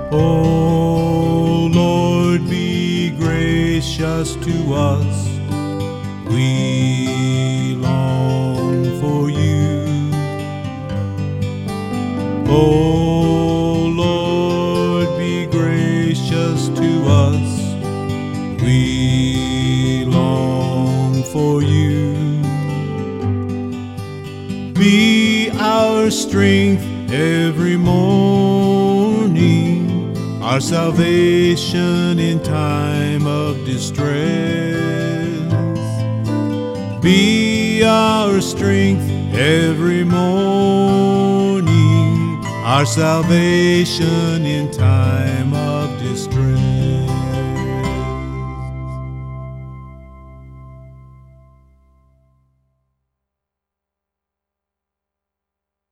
O Lord, be gracious to us. We long for you. O Lord, be gracious to us. We long for you. Be our strength every morning, our salvation in time of distress. Be our strength every morning, our salvation in time of distress.